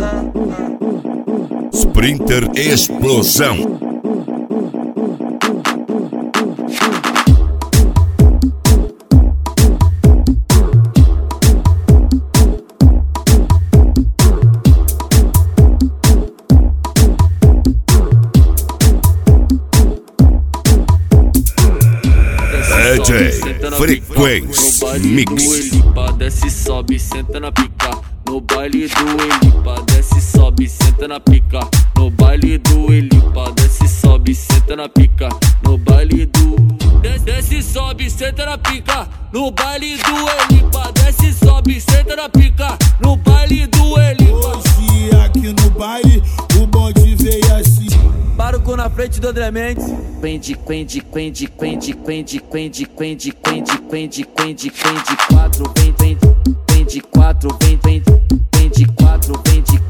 Sprinter Explosão. DJ Frequência Mix. Desce, sobe, senta na pica. No baile do Elipa, desce, sobe, senta na pica. No baile do Elipa, desce, sobe, senta na pica. No baile do desce, sobe, senta na pica. No baile do Elipa, desce, sobe, senta na pica. No baile do Elipa. Hoje aqui no baile o bonde veio assim. Para o cu na frente do André Mendes. Quatro, vem de quatro, vem de quatro, vem de quatro, vem de